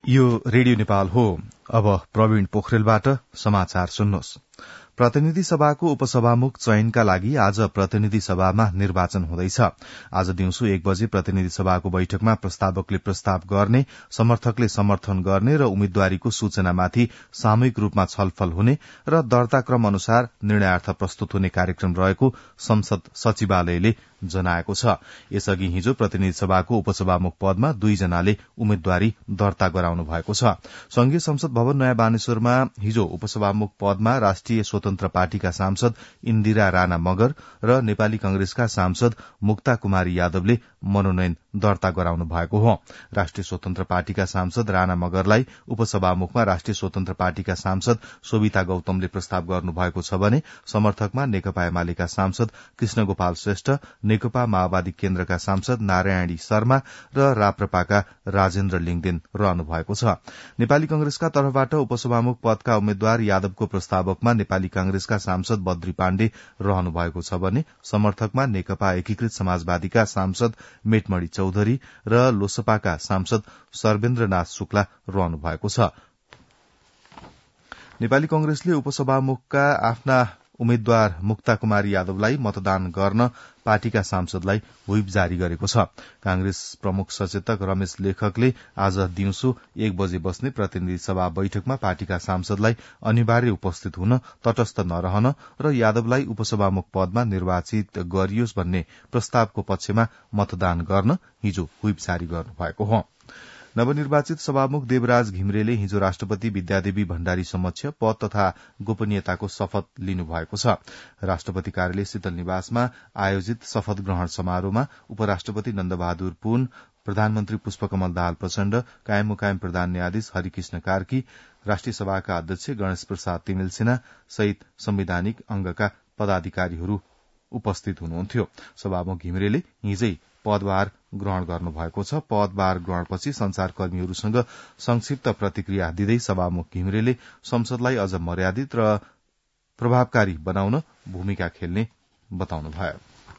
यो रेडियो नेपाल हो। अब प्रवीण पोखरेलबाट समाचार सुन्नुहोस्। प्रतिनिधि सभाको उपसभामुख चयनका लागि आज प्रतिनिधि सभामा निर्वाचन हुँदैछ। आज दिउँसो 1 बजे प्रतिनिधि सभाको बैठकमा प्रस्तावकले प्रस्ताव गर्ने, समर्थकले समर्थन गर्ने र उम्मेद्वारीको सूचनामाथि सामूहिक रूपमा छलफल हुने र दर्ता क्रम अनुसार निर्णयार्थ प्रस्तुत हुने कार्यक्रम रहेको संसद सचिवालयले जनाएको छ। यसअघि हिजो प्रतिनिधि सभाको उपसभामुख पदमा 2 जनाले उम्मेद्वारी दर्ता गराउनु भएको छ। संघीय संसद भवन नयाँ बानेश्वरमा हिजो उपसभामुख पदमा राष्ट्रिय स्वतन्त्र पार्टीका सांसद इन्दिरा राणा मगर र नेपाली कांग्रेसका सांसद मुक्ता कुमारी यादवले मनोनयन दर्ता गराउनु भएको हो। राष्ट्रिय स्वतन्त्र पार्टीका सांसद राणा मगरलाई उपसभामुखमा राष्ट्रिय स्वतन्त्र पार्टीका सांसद सोभिता गौतमले प्रस्ताव गर्नुभएको छ भने समर्थकमा नेकपा एमालेका सांसद कृष्ण गोपाल श्रेष्ठ, नेकपा माओवादी केन्द्रका सांसद नारायणी शर्मा र राप्रपाका राजेन्द्र लिङदेन रहनु भएको छ। नेपाली कांग्रेसका तर्फबाट उपसभामुख पदका उम्मेद्वार यादवको प्रस्तावकमा नेपाली कांग्रेसका सांसद बद्री पाण्डे रहनु भएको छ भने समर्थकमा नेकपा एकीकृत समाजवादीका सांसद मेटमणि चौधरी र लोसपाका सांसद सर्वेन्द्रनाथ शुक्ला रहनु भएको छ। नेपाली कांग्रेसले उपसभामुखका आफ्ना उम्मेद्वार मुक्ता कुमारी यादवलाई मतदान गर्न पार्टीका सांसदलाई व्हिप जारी गरेको छ। कांग्रेस प्रमुख सचेतक रमेश लेखकले आज दिउँसो 1 बजे बस्ने प्रतिनिधि सभा बैठकमा पार्टीका सांसदलाई अनिवार्य उपस्थित हुन, तटस्थ नरहन र यादवलाई उपसभामुख पदमा निर्वाचित गरियोस् भन्ने प्रस्तावको पक्षमा मतदान गर्न हिजो व्हिप जारी गर्नुभएको हो। नवनिर्वाचित सभामुख देवराज घिमिरेले हिजो राष्ट्रपति विद्यादेवी भण्डारी समक्ष पद तथा गोपनीयताको शपथ लिनुभएको छ। राष्ट्रपति कार्यालय शीतल निवासमा आयोजित शपथ ग्रहण समारोहमा उपराष्ट्रपति नन्दबहादुर पुन, प्रधानमन्त्री पुष्पकमल दाहाल प्रचण्ड, कायम मुकायम प्रधान न्यायाधीश हरिकृष्ण कार्की, राष्ट्रिय सभाका अध्यक्ष गणेश प्रसाद तिमेल सिन्हा सहित संवैधानिक अंगका पदाधिकारीहरू उपस्थित हुनुहुन्थ्यो। सभामुख घिमिरेले हिजै पदभार ग्रहण गर्नुभएको छ। पदभार ग्रहणपछि संचारकर्मीहरूसँग संक्षिप्त प्रतिक्रिया दिँदै सभामुख घिमिरेले संसदलाई अझ मर्यादित र प्रभावकारी बनाउन भूमिका खेल्ने बताउनुभयो।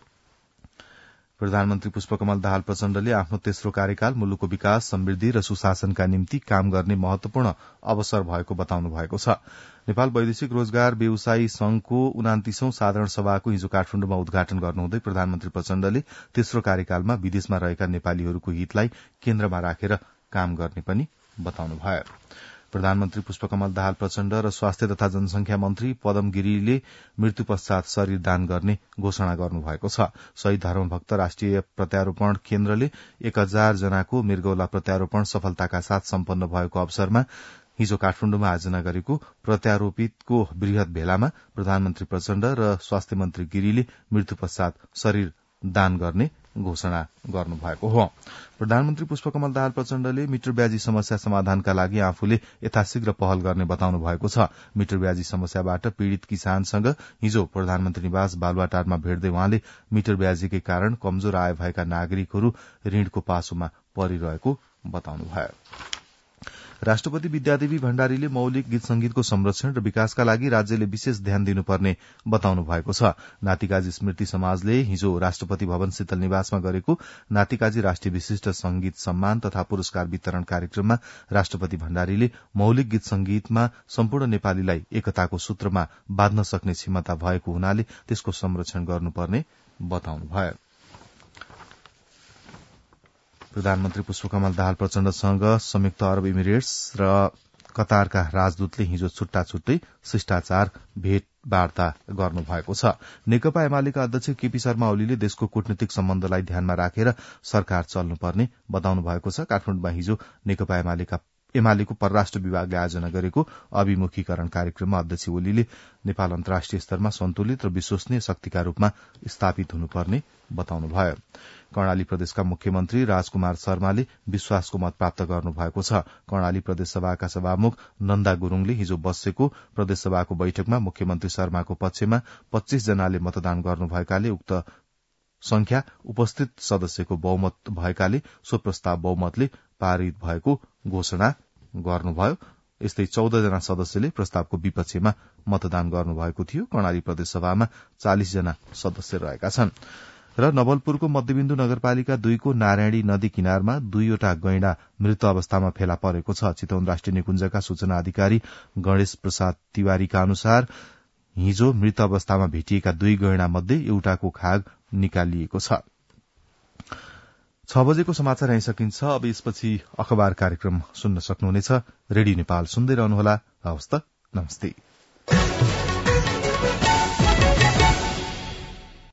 प्रधानमन्त्री पुष्पकमल दाहाल प्रचण्डले आफ्नो तेस्रो कार्यकाल मुलुकको विकास, समृद्धि र सुशासनका निम्ति काम गर्ने महत्वपूर्ण अवसर भएको बताउनु भएको छ। नेपाल वैदेशिक रोजगार व्यवसायी संघको 29औं साधारण सभाको हिजो काठमाडौँमा उद्घाटन गर्नुहुँदै प्रधानमन्त्री प्रचण्डले तेस्रो कार्यकालमा विदेशमा रहेका नेपालीहरूको हितलाई केन्द्रमा राखेर काम गर्ने पनि बताउनुभयो। प्रधानमन्त्री पुष्पकमल दाहाल प्रचण्ड र स्वास्थ्य तथा जनसंख्या मन्त्री पदम गिरीले मृत्यु पश्चात शरीर दान गर्ने घोषणा गर्नुभएको छ। शहीद धर्मभक्त राष्ट्रिय प्रत्यारोपण केन्द्रले 1000 जनाको मृगौला प्रत्यारोपण सफलताका साथ सम्पन्न भएको अवसरमा हिजो काठमाडौँमा आयोजना गरेको प्रत्यारोपितको वृहत भेलामा प्रधानमन्त्री प्रचण्ड र स्वास्थ्य मन्त्री गिरीले मृत्यु पश्चात शरीर दान गर्ने घोषणा गर्नुभएको हो। प्रधानमन्त्री पुष्पकमल दाहाल प्रचण्डले मिटर ब्याजी समस्या समाधानका लागि आफूले यथाशीघ्र पहल गर्ने बताउनु भएको छ। मिटर ब्याजी समस्याबाट पीड़ित किसानसँग हिजो प्रधानमन्त्री निवास बालुवाटारमा भेट्दै उहाँले मिटर ब्याजीकै कारण कमजोर आय भएका नागरिकहरू ऋणको पासोमा परिरहेको बताउनुभयो। राष्ट्रपति विद्यादेवी भण्डारीले मौलिक गीत संगीतको संरक्षण र विकासका लागि राज्यले विशेष ध्यान दिनुपर्ने बताउनु भएको छ। नातिकाजी स्मृति समाजले हिजो राष्ट्रपति भवन शीतल निवासमा गरेको नातिकाजी राष्ट्रिय विशिष्ट संगीत सम्मान तथा पुरस्कार वितरण कार्यक्रममा राष्ट्रपति भण्डारीले मौलिक गीत संगीतमा सम्पूर्ण नेपालीलाई एकताको सूत्रमा बाँध्न सक्ने क्षमता भएको हुनाले त्यसको संरक्षण गर्नुपर्ने बताउनुभयो। प्रधानमन्त्री पुष्पकमल दाहाल प्रचण्डसँग संयुक्त अरब इमिरेट्स र कतारका राजदूतले हिजो छुट्टा छुट्टै शिष्टाचार भेटवार्ता गर्नुभएको छ। नेकपा एमालेका अध्यक्ष केपी शर्मा ओलीले देशको कूटनीतिक सम्बन्धलाई ध्यानमा राखेर सरकार चल्नुपर्ने बताउनु भएको छ। काठमाडौँमा हिजो नेकपा एमालेको परराष्ट्र विभागले आयोजना गरेको अभिमुखीकरण कार्यक्रममा अध्यक्ष ओलीले नेपाल अन्तर्राष्ट्रिय स्तरमा सन्तुलित र विश्वसनीय शक्तिका रूपमा स्थापित हुनुपर्ने बताउनुभयो। कर्णाली प्रदेशका मुख्यमन्त्री राजकुमार शर्माले विश्वासको मत प्राप्त गर्नुभएको छ। कर्णाली प्रदेश सभाका सभामुख नन्दा गुरूङले हिजो बसेको प्रदेश सभाको बैठकमा मुख्यमन्त्री शर्माको पक्षमा 25 जनाले मतदान गर्नुभएकाले उक्त संख्या उपस्थित सदस्यको बहुमत भएकाले सो प्रस्ताव बहुमतले पारित भएको घोषणा गर्नुभयो। यस्तै 14 जना सदस्यले प्रस्तावको विपक्षमा मतदान गर्नुभएको थियो। कर्णाली प्रदेश सभामा 40 जना सदस्य रहेका छन्। र नवलपुरको मध्यबिन्दु नगरपालिका 2 को नारायणी नदी किनारमा 2वटा गैंडा मृत अवस्थामा फेला परेको छ। चितवन राष्ट्रिय निकुञ्जका सूचना अधिकारी गणेश प्रसाद तिवारीका अनुसार हिजो मृत अवस्थामा भेटिएका 2 गैंडा मध्ये एउटाको खाग निकालिएको छ। 6 बजेको समाचार यही सकिन्छ। अब यसपछि अखबार कार्यक्रम सुन्न सक्नुहुनेछ। रेडियो नेपाल सुन्दै रहनुहोला। हवस् त, नमस्ते।